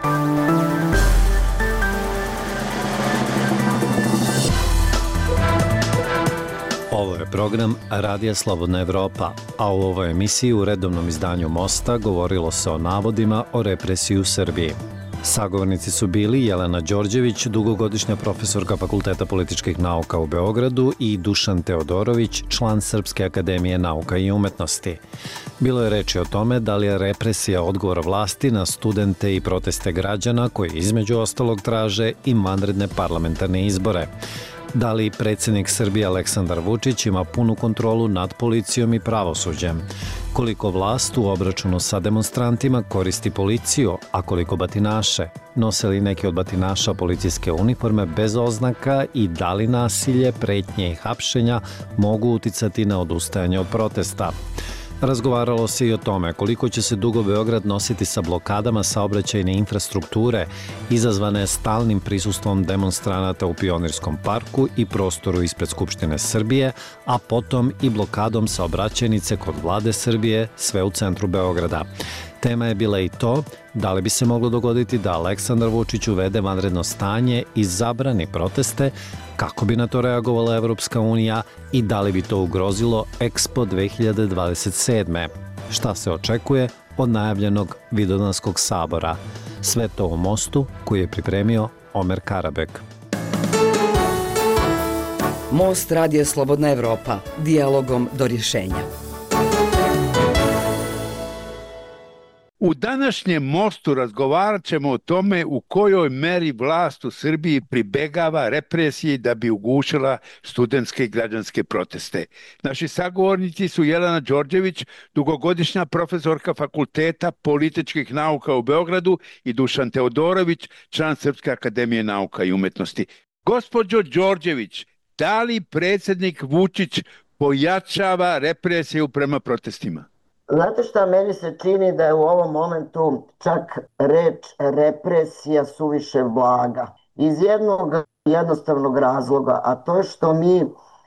Ovo je program Radija Slobodna Evropa, a u ovoj emisiji u redovnom izdanju Mosta govorilo se o navodima o represiji u Srbiji. Sagovornici su bili Jelena Đorđević, dugogodišnja profesorka Fakulteta političkih nauka u Beogradu, i Dušan Teodorović, član Srpske akademije nauka i umetnosti. Bilo je reči o tome da li je represija odgovor vlasti na studente i proteste građana koji između ostalog traže i vanredne parlamentarne izbore. Da li predsjednik Srbije Aleksandar Vučić ima punu kontrolu nad policijom i pravosuđem? Koliko vlast u obračunu sa demonstrantima koristi policiju, a koliko batinaše? Nose li neki od batinaša policijske uniforme bez oznaka i da li nasilje, pretnje i hapšenja mogu uticati na odustajanje od protesta? Razgovaralo se i o tome koliko će se dugo Beograd nositi sa blokadama saobraćajne infrastrukture izazvane stalnim prisustvom demonstranata u Pionirskom parku i prostoru ispred Skupštine Srbije, a potom i blokadom saobraćajnice kod Vlade Srbije, sve u centru Beograda. Tema je bila i to da li bi se moglo dogoditi da Aleksandar Vučić uvede vanredno stanje i zabrani proteste, kako bi na to reagovala Evropska unija i da li bi to ugrozilo Expo 2027. Šta se očekuje od najavljenog Vidovdanskog sabora? Sve to u Mostu koji je pripremio Omer Karabek. Most Radija Slobodna Evropa. Dijalogom do rješenja. U današnjem Mostu razgovarat ćemo o tome u kojoj meri vlast u Srbiji pribegava represiji da bi ugušila studentske i građanske proteste. Naši sagovornici su Jelena Đorđević, dugogodišnja profesorka Fakulteta političkih nauka u Beogradu, i Dušan Teodorović, član Srpske akademije nauka i umetnosti. Gospođo Đorđević, da li predsjednik Vučić pojačava represiju prema protestima? Znate šta, meni se čini da je u ovom momentu čak reč represija suviše blaga. Iz jednog jednostavnog razloga, a to je što mi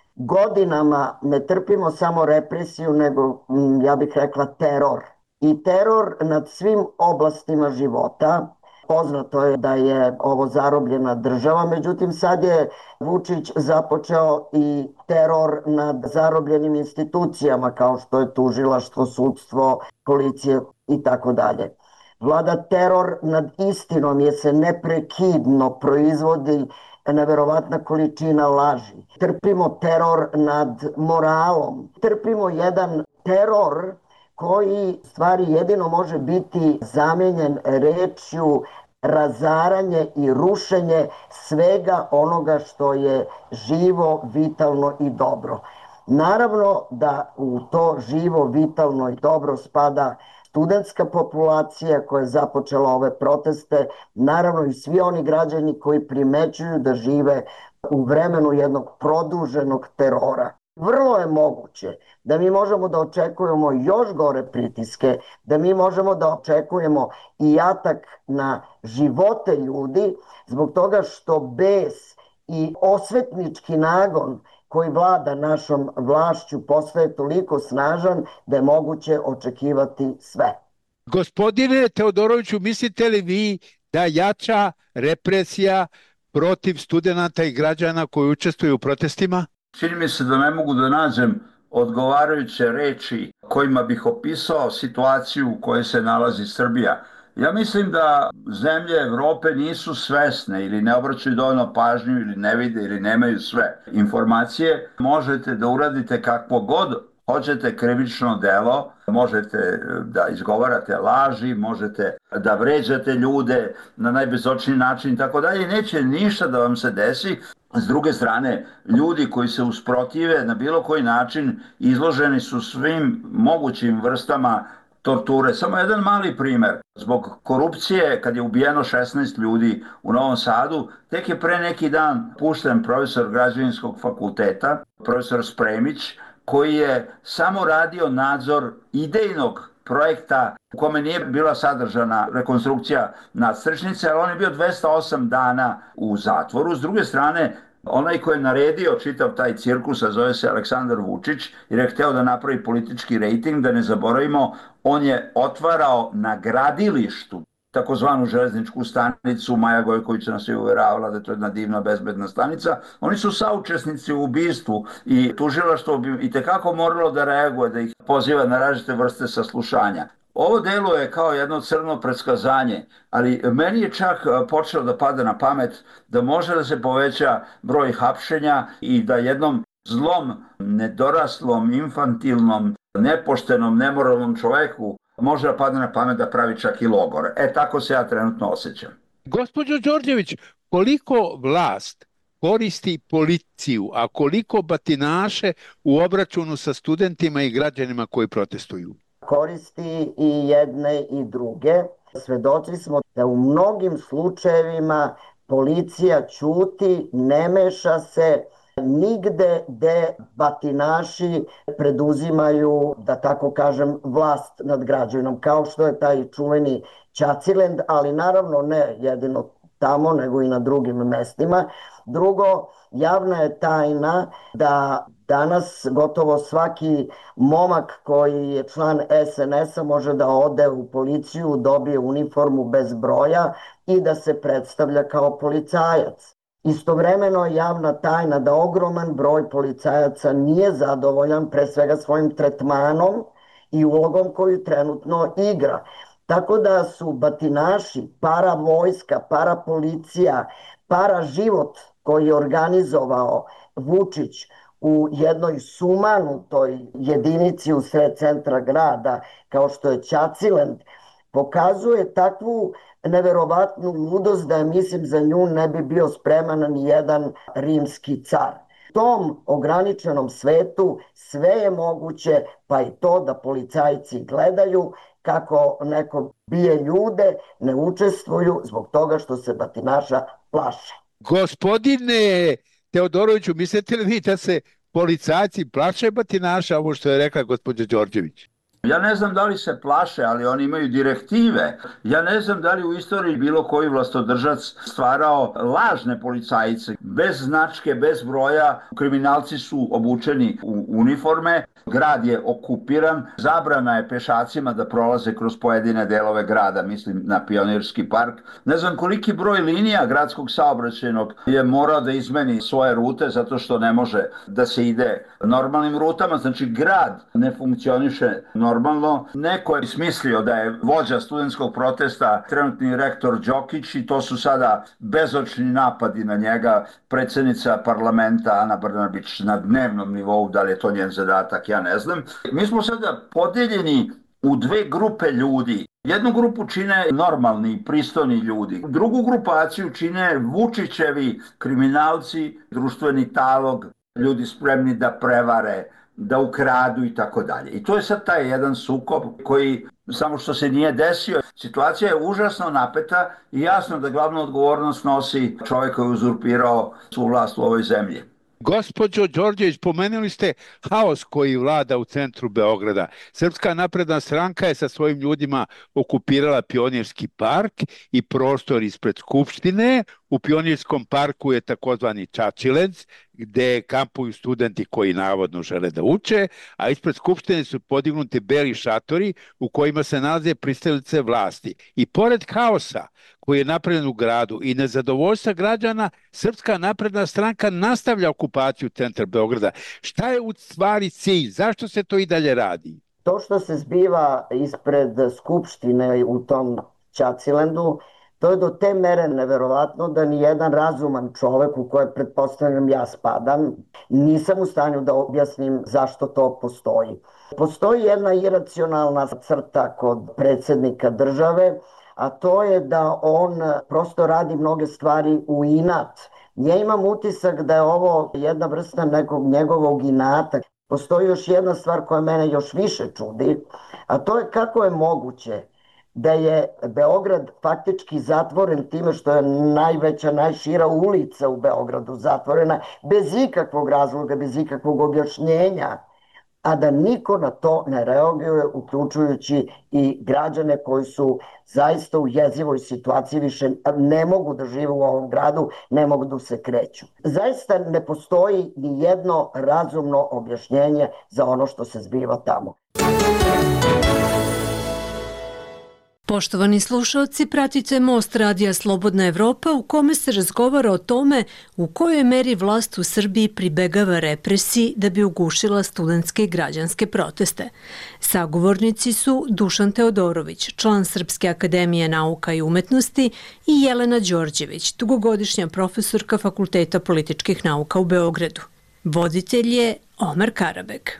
godinama ne trpimo samo represiju, nego, ja bih rekla, teror. I teror nad svim oblastima života. Poznato je da je ovo zarobljena država, međutim sad je Vučić započeo i teror nad zarobljenim institucijama kao što je tužilaštvo, sudstvo, policija i tako dalje. Vlada teror nad istinom jer se neprekidno proizvodi neverovatna količina laži. Trpimo teror nad moralom. Trpimo jedan teror koji stvari jedino može biti zamijenjen rečju razaranje i rušenje svega onoga što je živo, vitalno i dobro. Naravno da u to živo, vitalno i dobro spada studentska populacija koja je započela ove proteste, naravno i svi oni građani koji primećuju da žive u vremenu jednog produženog terora. Vrlo je moguće da mi možemo da očekujemo još gore pritiske, da mi možemo da očekujemo i atak na živote ljudi zbog toga što bes i osvetnički nagon koji vlada našom vlašću postaje toliko snažan da je moguće očekivati sve. Gospodine Teodoroviću, mislite li vi da jača represija protiv studenata i građana koji učestvuju u protestima? Čini mi se da ne mogu da nađem odgovarajuće reči kojima bih opisao situaciju u kojoj se nalazi Srbija. Ja mislim da zemlje Evrope nisu svesne ili ne obraćaju dovoljno pažnju ili ne vide ili nemaju sve informacije. Možete da uradite kakvo god hoćete krivično delo, možete da izgovarate laži, možete da vređate ljude na najbezočniji način i tako dalje. Neće ništa da vam se desi. S druge strane, ljudi koji se usprotive na bilo koji način izloženi su svim mogućim vrstama torture. Samo jedan mali primer. Zbog korupcije, kad je ubijeno 16 ljudi u Novom Sadu, tek je pre neki dan pušten profesor građevinskog fakulteta, profesor Spremić, koji je samo radio nadzor idejnog projekta u kome nije bila sadržana rekonstrukcija nadstrešnice, ali on je bio 208 dana u zatvoru. S druge strane, onaj koji je naredio čitav taj cirkus, a zove se Aleksandar Vučić, jer je hteo da napravi politički rejting, da ne zaboravimo, on je otvarao na gradilištu takozvanu železničku stanicu. Maja Gojković nas je uveravala da je to jedna divna, bezbedna stanica. Oni su saučesnici u ubistvu i tužilaštvo bi itekako moralo da reaguje, da ih poziva na različite vrste saslušanja. Ovo deluje kao jedno crno predskazanje, ali meni je čak počelo da pada na pamet da može da se poveća broj hapšenja i da jednom zlom, nedoraslom, infantilnom, nepoštenom, nemoralnom čoveku može da padne na pamet da pravi čak i logor. Tako se ja trenutno osjećam. Gospođo Đorđević, koliko vlast koristi policiju, a koliko batinaše u obračunu sa studentima i građanima koji protestuju? Koristi i jedne i druge. Svedoci smo da u mnogim slučajevima policija ćuti, ne meša se nigde gde batinaši preduzimaju, da tako kažem, vlast nad građanom, kao što je taj čuveni Ćacilend, ali naravno ne jedino tamo, nego i na drugim mestima. Drugo, javna je tajna da danas gotovo svaki momak koji je član SNS-a može da ode u policiju, dobije uniformu bez broja i da se predstavlja kao policajac. Istovremeno je javna tajna da ogroman broj policajaca nije zadovoljan pre svega svojim tretmanom i ulogom koju trenutno igra. Tako da su batinaši, para vojska, para policija, para život koji je organizovao Vučić u jednoj sumanutoj jedinici u sred centra grada, kao što je Ćacilend, pokazuje takvu neverovatnu ludost da mislim za nju ne bi bio spreman ni jedan rimski car. U tom ograničenom svetu sve je moguće, pa i to da policajci gledaju kako neko bije ljude, ne učestvuju zbog toga što se batinaša plaše. Gospodine Teodoroviću, mislite li vi da se policajci plaše batinaša, ovo što je rekla gospođa Đorđević? Ja ne znam da li se plaše, ali oni imaju direktive. Ja ne znam da li u istoriji bilo koji vlastodržac stvarao lažne policajce, bez značke, bez broja. Kriminalci su obučeni u uniforme, grad je okupiran, zabrana je pešacima da prolaze kroz pojedine delove grada, mislim na Pionirski park. Ne znam koliki broj linija gradskog saobraćajnog je morao da izmeni svoje rute zato što ne može da se ide normalnim rutama. Znači grad ne funkcioniše normalno. Neko je smislio da je vođa studentskog protesta trenutni rektor Đokić i to su sada bezočni napadi na njega. Predsjednica parlamenta Ana Brnabić na dnevnom nivou, da li je to njen zadatak, ja ne znam. Mi smo sada podeljeni u dve grupe ljudi. Jednu grupu čine normalni, pristojni ljudi. Drugu grupaciju čine Vučićevi kriminalci, društveni talog, ljudi spremni da prevare, da ukradu i tako dalje. I to je sad taj jedan sukob koji samo što se nije desio. Situacija je užasno napeta i jasno da glavnu odgovornost nosi čovjek koji je uzurpirao svu vlast u ovoj zemlji. Gospođo Đorđević, pomenuli ste haos koji vlada u centru Beograda. Srpska napredna stranka je sa svojim ljudima okupirala Pionirski park i prostor ispred Skupštine. U Pionirskom parku je takozvani Ćaćilend, gde kampuju studenti koji navodno žele da uče, a ispred Skupštine su podignuti beli šatori u kojima se nalaze pristalice vlasti. I pored haosa koji je napravljen u gradu i nezadovoljstva građana, Srpska napredna stranka nastavlja okupaciju centra Beograda. Šta je u stvari cilj? Zašto se to i dalje radi? To što se zbiva ispred Skupštine u tom Ćacilendu, to je do te mere neverovatno da ni jedan razuman čovek u koje pretpostavljam ja spadam, nisam u stanju da objasnim zašto to postoji. Postoji jedna iracionalna crta kod predsjednika države, a to je da on prosto radi mnoge stvari u inat. Ja imam utisak da je ovo jedna vrsta nekog njegovog inata. Postoji još jedna stvar koja mene još više čudi, a to je kako je moguće da je Beograd faktički zatvoren time što je najveća, najšira ulica u Beogradu zatvorena bez ikakvog razloga, bez ikakvog objašnjenja, a da niko na to ne reaguje, uključujući i građane koji su zaista u jezivoj situaciji, više ne mogu da žive u ovom gradu, ne mogu da se kreću. Zaista ne postoji ni jedno razumno objašnjenje za ono što se zbiva tamo. Poštovani slušalci, pratite Most radija Slobodna Evropa u kome se razgovara o tome u kojoj meri vlast u Srbiji pribegava represiji da bi ugušila studentske i građanske proteste. Sagovornici su Dušan Teodorović, član Srpske akademije nauka i umetnosti, i Jelena Đorđević, dugogodišnja profesorka Fakulteta političkih nauka u Beogradu. Voditelj je Omer Karabek.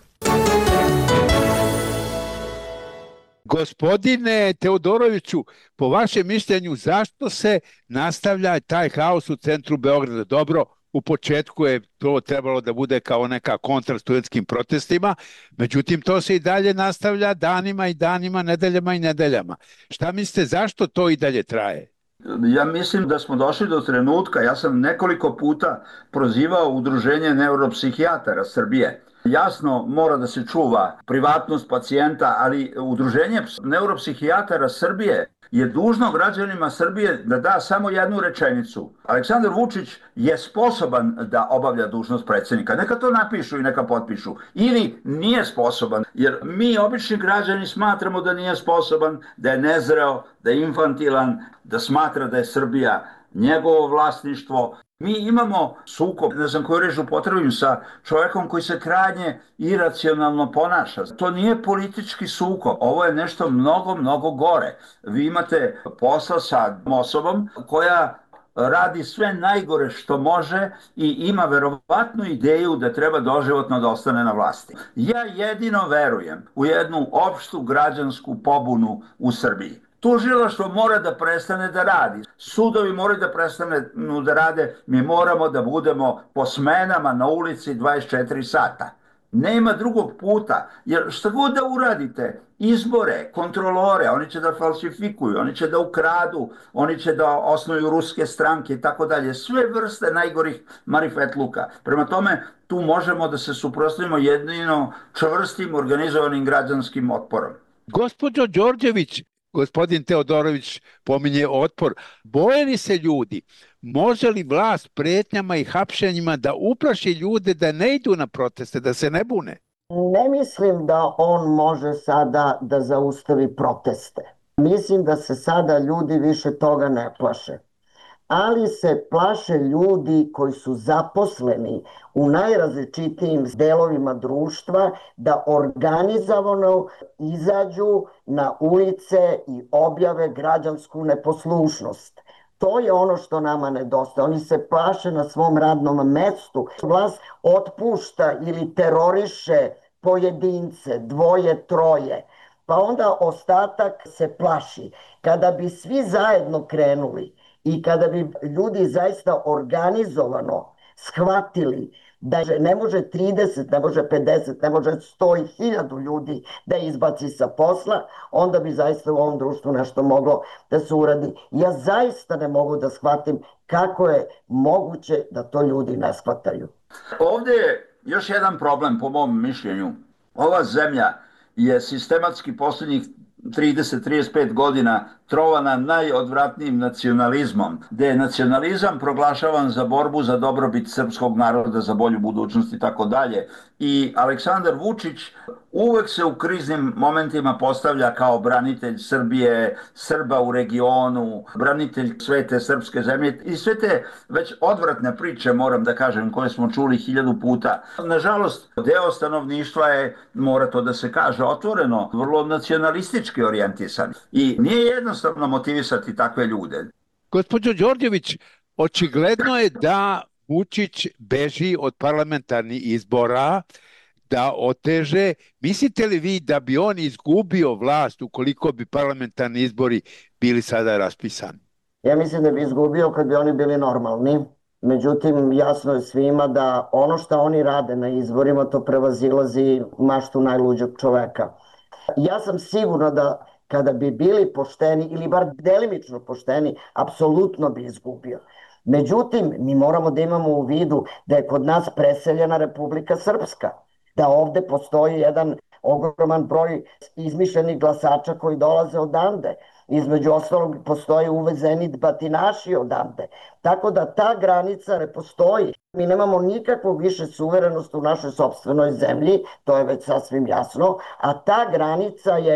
Gospodine Teodoroviću, po vašem mišljenju, zašto se nastavlja taj haos u centru Beograda? Dobro, u početku je to trebalo da bude kao neka kontra studentskim protestima, međutim to se i dalje nastavlja danima i danima, nedeljama i nedeljama. Šta mislite, zašto to i dalje traje? Ja mislim da smo došli do trenutka, ja sam nekoliko puta prozivao Udruženje neuropsihijatara Srbije. Jasno, mora da se čuva privatnost pacijenta, ali Udruženje neuropsihijatara Srbije je dužno građanima Srbije da da samo jednu rečenicu. Aleksandar Vučić je sposoban da obavlja dužnost predsjednika. Neka to napišu i neka potpišu. Ili nije sposoban, jer mi obični građani smatramo da nije sposoban, da je nezreo, da je infantilan, da smatra da je Srbija njegovo vlasništvo. Mi imamo sukob, ne znam koju reč upotrebim, sa čovjekom koji se krajnje iracionalno ponaša. To nije politički sukob, ovo je nešto mnogo, mnogo gore. Vi imate posla sa osobom koja radi sve najgore što može i ima verovatnu ideju da treba doživotno da ostane na vlasti. Ja jedino verujem u jednu opštu građansku pobunu u Srbiji. Tužilaštvo mora da prestane da radi. Sudovi moraju da prestane da rade. Mi moramo da budemo po smenama na ulici 24 sata. Nema drugog puta, jer šta god da uradite, izbore, kontrolore, oni će da falsifikuju, oni će da ukradu, oni će da osnuju ruske stranke i tako dalje. Sve vrste najgorih marifetluka. Prema tome, tu možemo da se suprotstavimo jedino čvrstim organizovanim građanskim otporom. Gospođo Đorđević, gospodin Teodorović pominje otpor. Boje li se ljudi? Može li vlast pretnjama i hapšenjima da uplaši ljude da ne idu na proteste, da se ne bune? Ne mislim da on može sada da zaustavi proteste. Mislim da se sada ljudi više toga ne plaše. Ali se plaše ljudi koji su zaposleni u najrazličitijim delovima društva da organizovano izađu na ulice i objave građansku neposlušnost. To je ono što nama nedostaje. Oni se plaše na svom radnom mestu. Vlast otpušta ili teroriše pojedince, dvoje, troje. Pa onda ostatak se plaši. Kada bi svi zajedno krenuli i kada bi ljudi zaista organizovano shvatili da ne može 30, ne može 50, ne može 100 i 1000 ljudi da izbaci sa posla, onda bi zaista u ovom društvu nešto moglo da se uradi. Ja zaista ne mogu da shvatim kako je moguće da to ljudi ne shvataju. Ovdje je još jedan problem po mom mišljenju. Ova zemlja je sistematski posljednjih 30-35 godina trovana najodvratnijim nacionalizmom, gde je nacionalizam proglašavan za borbu za dobrobit srpskog naroda, za bolju budućnost i tako dalje. I Aleksandar Vučić uvek se u kriznim momentima postavlja kao branitelj Srbije, Srba u regionu, branitelj svete srpske zemlje i sve te već odvratne priče, moram da kažem, koje smo čuli 1000 puta. Nažalost, deo stanovništva je, mora to da se kaže otvoreno, vrlo nacionalistički orijentisan. I nije jednostavno motivisati takve ljude. Gospođo Đorđević, očigledno je da Vučić beži od parlamentarnih izbora, da oteže. Mislite li vi da bi on izgubio vlast ukoliko bi parlamentarni izbori bili sada raspisani? Ja mislim da bi izgubio kad bi oni bili normalni. Međutim, jasno je svima da ono što oni rade na izborima to prevazilazi maštu najluđeg čoveka. Ja sam sigurna da kada bi bili pošteni ili bar delimično pošteni, apsolutno bi izgubio. Međutim, mi moramo da imamo u vidu da je kod nas preseljena Republika Srpska, da ovde postoji jedan ogroman broj izmišljenih glasača koji dolaze odande. Između ostalog postoje uvezeni batinaši odande. Tako da ta granica ne postoji. Mi nemamo nikakvu više suverenost u našoj sopstvenoj zemlji, to je već sasvim jasno, a ta granica je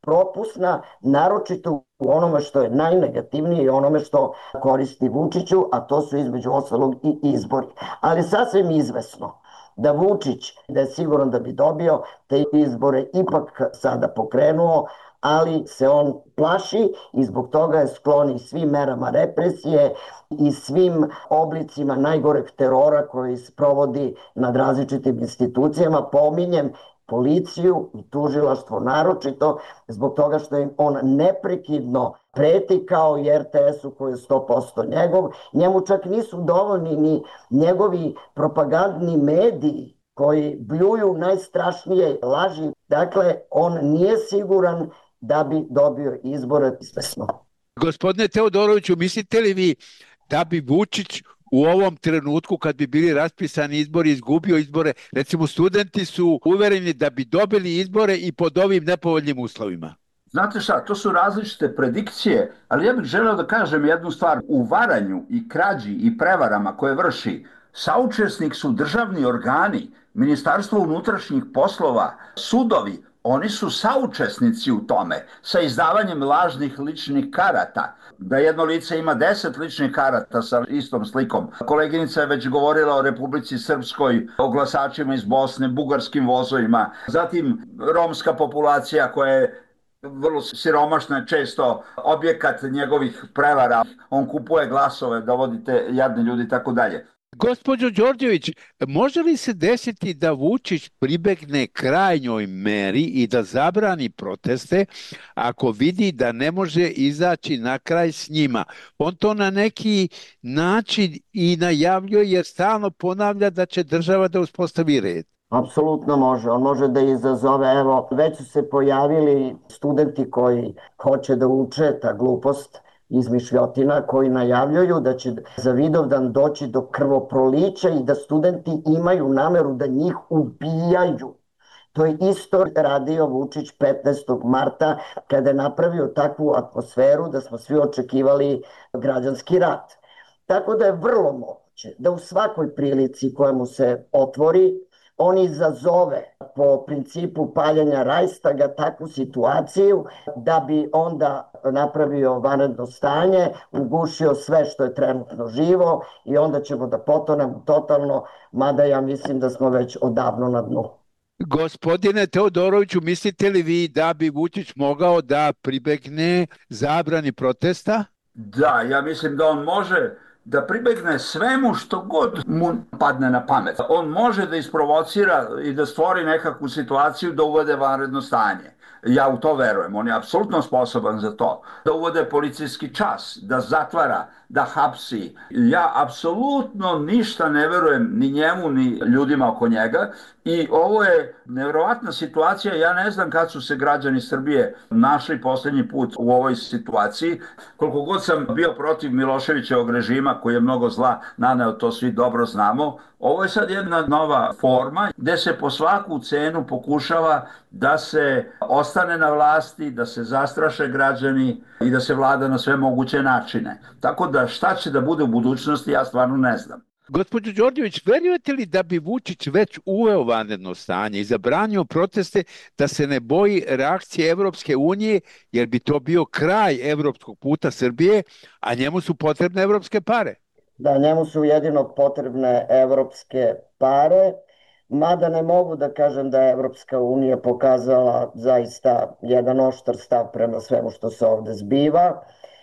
propusna, naročito u onome što je najnegativnije i onome što koristi Vučiću, a to su između ostalog i izbori. Ali sasvim izvesno da Vučić, da je siguran da bi dobio te izbore ipak sada pokrenuo, ali se on plaši i zbog toga je sklon i svim merama represije i svim oblicima najgoreg terora koji se provodi nad različitim institucijama. Pominjem policiju i tužilaštvo naročito zbog toga što im on neprekidno preti kao i RTS-u koji je 100% njegov. Njemu čak nisu dovoljni ni njegovi propagandni mediji koji bljuju najstrašnije laži. Dakle, on nije siguran da bi dobio izbore izvesno. Gospodine Teodoroviću, mislite li vi da bi Vučić u ovom trenutku kad bi bili raspisani izbori izgubio izbore? Recimo, studenti su uvereni da bi dobili izbore i pod ovim nepovoljnim uslovima. Znate šta, to su različite predikcije, ali ja bih želeo da kažem jednu stvar. U varanju i krađi i prevarama koje vrši saučesnik su državni organi, Ministarstvo unutrašnjih poslova, sudovi. Oni su saučesnici u tome sa izdavanjem lažnih ličnih karata. Da jedno lice ima 10 ličnih karata sa istom slikom. Koleginica je već govorila o Republici Srpskoj, o glasačima iz Bosne, bugarskim vozovima. Zatim romska populacija koja je vrlo siromašna, često objekat njegovih prevara. On kupuje glasove, dovodite jadne ljudi i tako dalje. Gospođo Đorđević, može li se desiti da Vučić pribegne krajnjoj meri i da zabrani proteste ako vidi da ne može izaći na kraj s njima? On to na neki način i najavljuje jer stalno ponavlja da će država da uspostavi red. Apsolutno može. On može da izazove, evo, već su se pojavili studenti koji hoće da uče ta glupost izmišljotina, koji najavljuju da će za Vidovdan doći do krvoprolića i da studenti imaju nameru da njih ubijaju. To je isto radio Vučić 15. marta kada je napravio takvu atmosferu da smo svi očekivali građanski rat. Tako da je vrlo moguće da u svakoj prilici koja mu se otvori on izazove po principu paljenja Rajstaga takvu situaciju da bi onda napravio vanredno stanje, ugušio sve što je trenutno živo i onda ćemo da potonemo totalno, mada ja mislim da smo već odavno na dnu. Gospodine Teodoroviću, mislite li vi da bi Vučić mogao da pribegne zabrani protesta? Da, ja mislim da on može da pribegne svemu što god mu padne na pamet. On može da isprovocira i da stvori nekakvu situaciju da uvede vanredno stanje. Ja u to verujem, on je apsolutno sposoban za to. Da uvode policijski čas, da zatvara, da hapsi. Ja apsolutno ništa ne verujem ni njemu, ni ljudima oko njega. I ovo je nevjerovatna situacija. Ja ne znam kad su se građani Srbije našli poslednji put u ovoj situaciji. Koliko god sam bio protiv Miloševićevog režima, koji je mnogo zla naneo, to svi dobro znamo, ovo je sad jedna nova forma gde se po svaku cenu pokušava da se ostane na vlasti, da se zastraše građani i da se vlada na sve moguće načine. Tako da šta će da bude u budućnosti, ja stvarno ne znam. Gospođo Đorđević, verujete li da bi Vučić već uveo vanredno stanje i zabranio proteste da se ne boji reakcije Evropske unije, jer bi to bio kraj evropskog puta Srbije, a njemu su potrebne evropske pare? Da, njemu su jedino potrebne evropske pare, mada ne mogu da kažem da je Evropska unija pokazala zaista jedan oštar stav prema svemu što se ovde zbiva.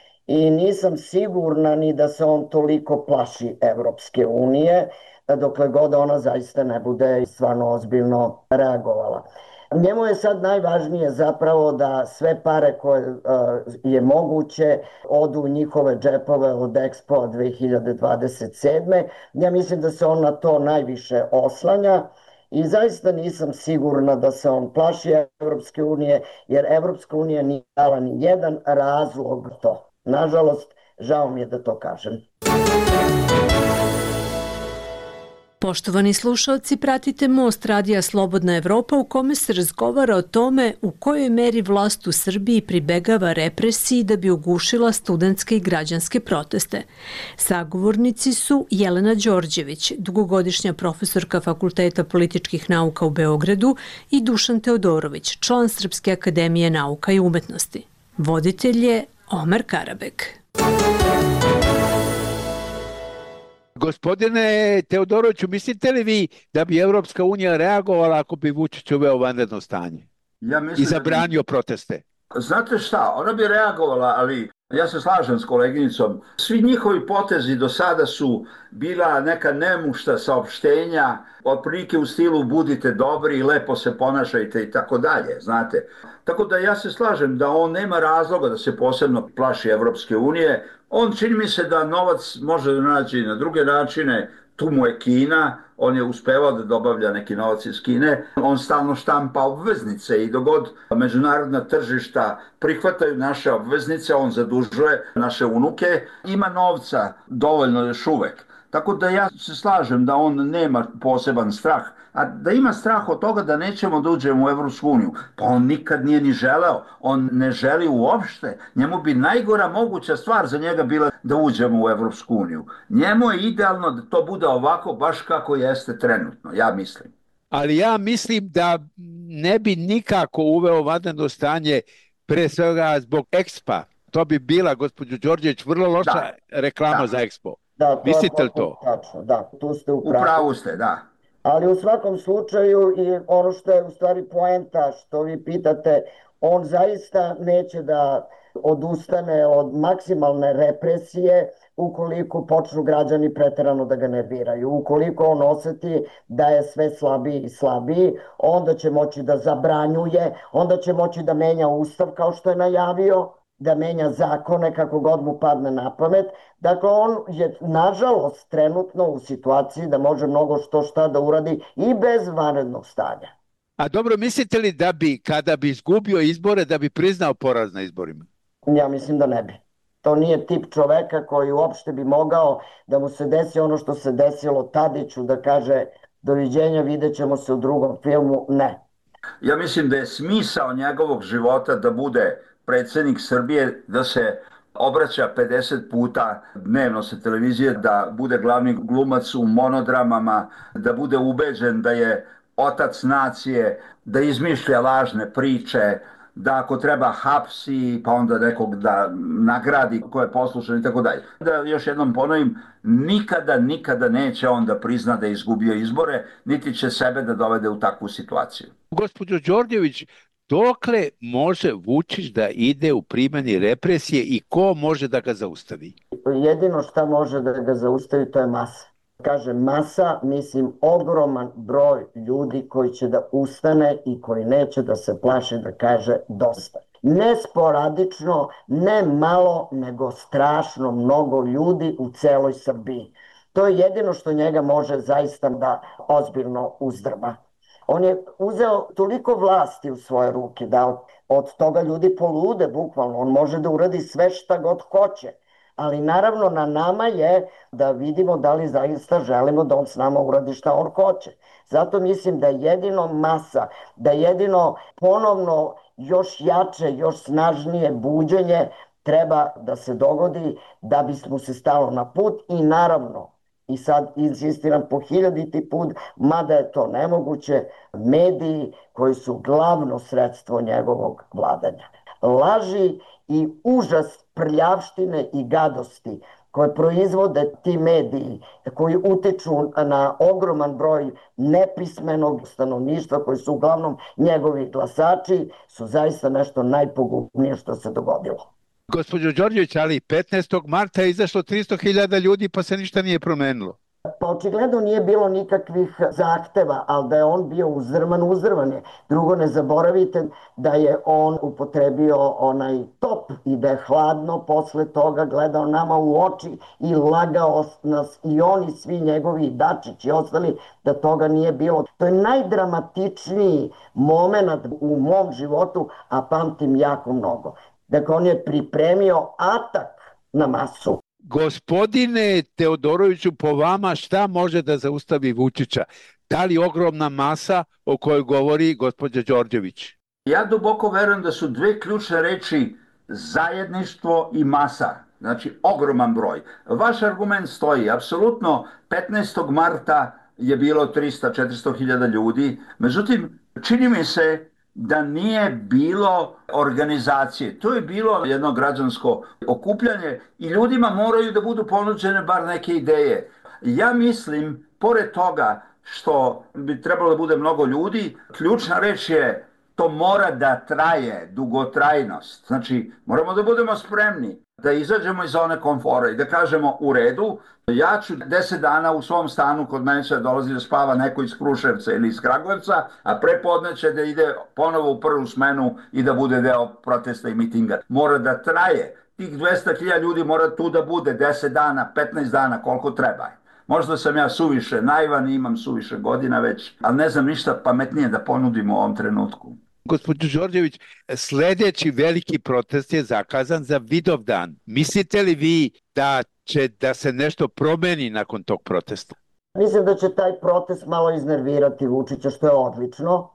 I nisam sigurna ni da se on toliko plaši Evropske unije, dokle god ona zaista ne bude stvarno ozbiljno reagovala. Njemu je sad najvažnije zapravo da sve pare koje je moguće odu u njihove džepove od Expo 2027. Ja mislim da se on na to najviše oslanja i zaista nisam sigurna da se on plaši Evropske unije, jer Evropska unija nije dala ni jedan razlog to. Nažalost, žao mi je da to kažem. Poštovani slušalci, pratite Most radija Slobodna Evropa u kome se razgovara o tome u kojoj meri vlast u Srbiji pribegava represiji da bi ugušila studentske i građanske proteste. Sagovornici su Jelena Đorđević, dugogodišnja profesorka Fakulteta političkih nauka u Beogradu, i Dušan Teodorović, član Srpske akademije nauka i umetnosti. Voditelj je Omer Karabek. Gospodine Teodoroviću, mislite li vi da bi Evropska unija reagovala ako bi Vučić uveo vanredno stanje i zabranio proteste? Znate šta, ona bi reagovala, ali ja se slažem s koleginicom. Svi njihovi potezi do sada su bila neka nemušta saopštenja, otprilike u stilu budite dobri i lepo se ponašajte i tako dalje, znate. Tako da ja se slažem da on nema razloga da se posebno plaši Evropske unije. On čini mi se da novac može da nađe na druge načine. Tu mu je Kina, on je uspevao da dobavlja neki novac iz Kine, on stalno štampa obveznice i dogod međunarodna tržišta prihvataju naše obveznice, on zadužuje naše unuke, ima novca dovoljno još uvek. Tako da ja se slažem da on nema poseban strah, a da ima strah od toga da nećemo da uđemo u Evropsku uniju, pa on nikad nije ni želeo, on ne želi uopšte, njemu bi najgora moguća stvar za njega bila da uđemo u Evropsku uniju. Njemu je idealno da to bude ovako baš kako jeste trenutno, ja mislim. Ali ja mislim da ne bi nikako uveo vanredno stanje, pre svega zbog EXPO. To bi bila, gospođo Đorđević, vrlo loša reklama za EXPO. Da, mislite li to? Tačno, da, tu ste u pravu. U pravu ste, da. Ali u svakom slučaju, i ono što je u stvari poenta što vi pitate, on zaista neće da odustane od maksimalne represije ukoliko počnu građani preterano da ga nerviraju. Ukoliko on oseti da je sve slabiji i slabiji, onda će moći da zabranjuje, onda će moći da menja ustav kao što je najavio, da menja zakone kako god mu padne na pamet. Dakle, on je, nažalost, trenutno u situaciji da može mnogo šta da uradi i bez vanrednog stanja. A dobro, mislite li da bi, kada bi izgubio izbore, da bi priznao poraz na izborima? Ja mislim da ne bi. To nije tip čoveka koji uopšte bi mogao da mu se desi ono što se desilo Tadiću, da kaže doviđenja, vidjet ćemo se u drugom filmu. Ne. Ja mislim da je smisao njegovog života da bude predsjednik Srbije, da se obraća 50 puta dnevno sa televizije, da bude glavni glumac u monodramama, da bude ubeđen da je otac nacije, da izmišlja lažne priče, da ako treba hapsi, pa onda nekog da nagradi ko je poslušan i tako dalje. Da još jednom ponovim, nikada neće on da prizna da je izgubio izbore, niti će sebe da dovede u takvu situaciju. Gospođo Đorđević, dokle može Vučić da ide u primjeni represije i ko može da ga zaustavi? Jedino šta može da ga zaustavi, to je masa. Kažem masa, mislim ogroman broj ljudi koji će da ustane i koji neće da se plaše da kaže dosta. Ne sporadično, ne malo, nego strašno mnogo ljudi u celoj Srbiji. To je jedino što njega može zaista da ozbiljno uzdrma. On je uzeo toliko vlasti u svoje ruke da od toga ljudi polude bukvalno. On može da uradi sve šta god hoće. Ali naravno na nama je da vidimo da li zaista želimo da on s nama uradi šta on hoće. Zato mislim da jedino masa, da jedino ponovno još jače, još snažnije buđenje treba da se dogodi da bismo se stalo na put i naravno, i sad insistiram po 1000. put, mada je to nemoguće, mediji koji su glavno sredstvo njegovog vladanja. Laži i užas prljavštine i gadosti koje proizvode ti mediji, koji utiču na ogroman broj nepismenog stanovništva, koji su uglavnom njegovi glasači, su zaista nešto najpogubnije što se dogodilo. Gospođo Đorđević, ali 15. marta je izašlo 300.000 ljudi pa se ništa nije promenilo. Pa očigledno nije bilo nikakvih zahteva, ali da je on bio uzdrman je. Drugo, ne zaboravite da je on upotrebio onaj top i da je hladno posle toga gledao nama u oči i lagao nas i oni, svi njegovi Dačić i ostali, da toga nije bilo. To je najdramatičniji moment u mom životu, a pamtim jako mnogo. Dakle, on je pripremio atak na masu. Gospodine Teodoroviću, po vama šta može da zaustavi Vučića? Da li ogromna masa o kojoj govori gospođa Đorđević? Ja duboko verujem da su dve ključne reči zajedništvo i masa. Znači, ogroman broj. Vaš argument stoji. Apsolutno, 15. marta je bilo 300-400 hiljada ljudi. Međutim, čini mi se da nije bilo organizacije. To je bilo jedno građansko okupljanje i ljudima moraju da budu ponuđene bar neke ideje. Ja mislim, pored toga što bi trebalo da bude mnogo ljudi, ključna reč je to mora da traje, dugotrajnost. Znači, moramo da budemo spremni da izađemo iz zone komfora i da kažemo u redu, ja ću 10 dana u svom stanu kod mene će dolazi da spava neko iz Kruševca ili iz Kragujevca, a prepodne će da ide ponovo u prvu smenu i da bude deo protesta i mitinga. Mora da traje. Tih 200.000 ljudi mora tu da bude 10 dana, 15 dana, koliko treba. Možda sam ja suviše naivan i imam suviše godina već, ali ne znam ništa pametnije da ponudim u ovom trenutku. Gospođo Đorđević, sljedeći veliki protest je zakazan za Vidovdan. Mislite li vi da će da se nešto promeni nakon tog protesta? Mislim da će taj protest malo iznervirati Vučića, što je odlično.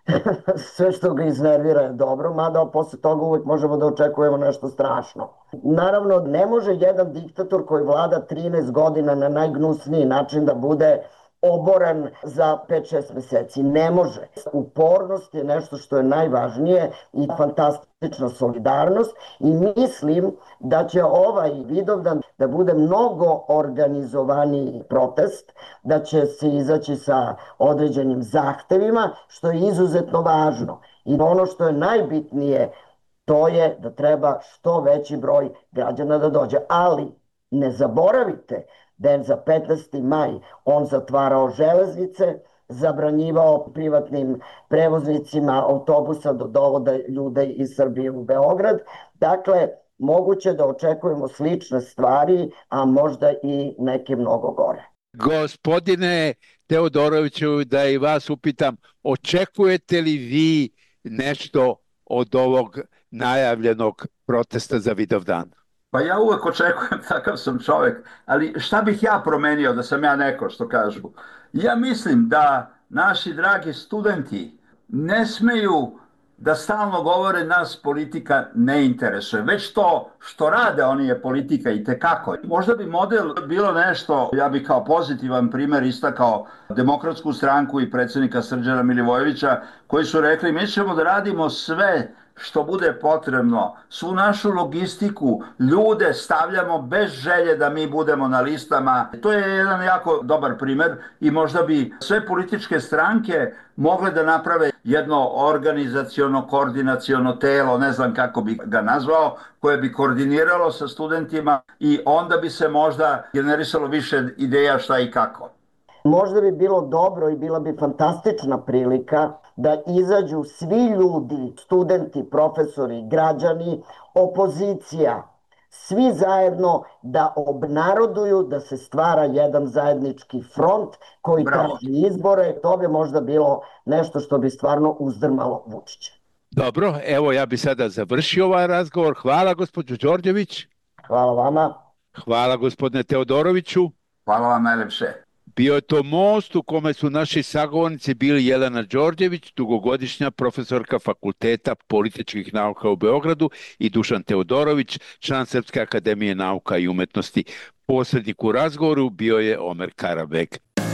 Sve što ga iznervira je dobro, mada posle toga uvek možemo da očekujemo nešto strašno. Naravno, ne može jedan diktator koji vlada 13 godina na najgnusniji način da bude oboren za 5-6 meseci. Ne može. Upornost je nešto što je najvažnije i fantastična solidarnost i mislim da će ovaj Vidovdan da bude mnogo organizovaniji protest, da će se izaći sa određenim zahtevima, što je izuzetno važno. I ono što je najbitnije, to je da treba što veći broj građana da dođe. Ali ne zaboravite da je za 15. maj on zatvarao železnice, zabranjivao privatnim prevoznicima autobusa da dovode ljude iz Srbije u Beograd. Dakle, moguće da očekujemo slične stvari, a možda i neke mnogo gore. Gospodine Teodoroviću, da i vas upitam, očekujete li vi nešto od ovog najavljenog protesta za Vidovdan? Pa ja uvek očekujem, takav sam čovjek, ali šta bih ja promenio da sam ja neko, što kažu? Ja mislim da naši dragi studenti ne smeju da stalno govore nas politika ne interesuje. Već to što rade oni je politika i tekako. Možda bi model bilo nešto, ja bih kao pozitivan primjer istakao Demokratsku stranku i predsjednika Srđana Milivojevića, koji su rekli mi ćemo da radimo sve što bude potrebno, svu našu logistiku, ljude stavljamo bez želje da mi budemo na listama. To je jedan jako dobar primjer i možda bi sve političke stranke mogle da naprave jedno organizaciono, koordinaciono telo, ne znam kako bi ga nazvao, koje bi koordiniralo sa studentima i onda bi se možda generisalo više ideja šta i kako. Možda bi bilo dobro i bila bi fantastična prilika da izađu svi ljudi, studenti, profesori, građani, opozicija, svi zajedno da obnaroduju, da se stvara jedan zajednički front koji traži izbore. To bi možda bilo nešto što bi stvarno uzdrmalo Vučića. Dobro, evo ja bi sada završio ovaj razgovor. Hvala gospođo Đorđević. Hvala vama. Hvala gospodine Teodoroviću. Hvala vam najlepše. Bio je to most u kome su naši sagovornici bili Jelena Đorđević, dugogodišnja profesorka Fakulteta političkih nauka u Beogradu i Dušan Teodorović, član Srpske akademije nauka i umetnosti. Posrednik u razgovoru bio je Omer Karabeg.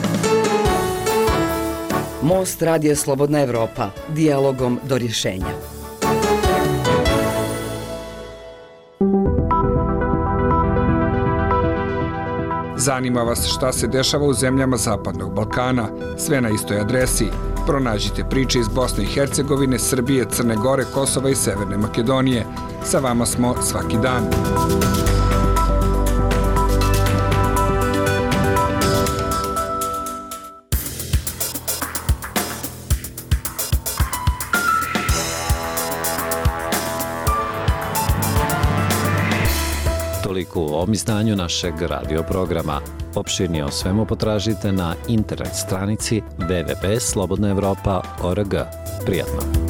Most Radija Slobodna Evropa, dijalogom do rješenja. Zanima vas šta se dešava u zemljama Zapadnog Balkana? Sve na istoj adresi. Pronađite priče iz Bosne i Hercegovine, Srbije, Crne Gore, Kosova i Severne Makedonije. Sa vama smo svaki dan. Toliko u ovom izdanju našeg radioprograma. Opširnije o svemu potražite na internet stranici www.slobodnaevropa.org. Prijatno!